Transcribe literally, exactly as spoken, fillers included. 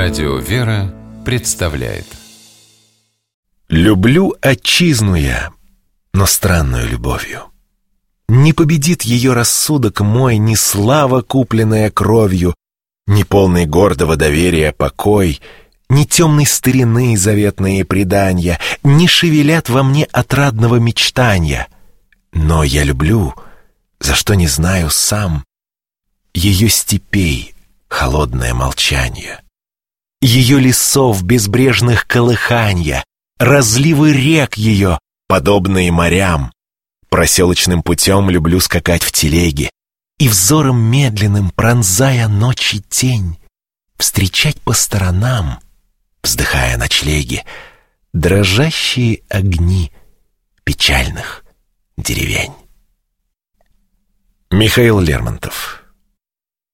Радио «Вера» представляет. Люблю отчизну я, но странную любовью. Не победит ее рассудок мой ни слава, купленная кровью, ни полный гордого доверия покой, ни темной старины заветные преданья, не шевелят во мне отрадного мечтанья. Но я люблю, за что не знаю сам, ее степей холодное молчание, ее лесов безбрежных колыханья, разливы рек ее, подобные морям. Проселочным путем люблю скакать в телеге и взором медленным, пронзая ночи тень, встречать по сторонам, вздыхая ночлеги, дрожащие огни печальных деревень. Михаил Лермонтов.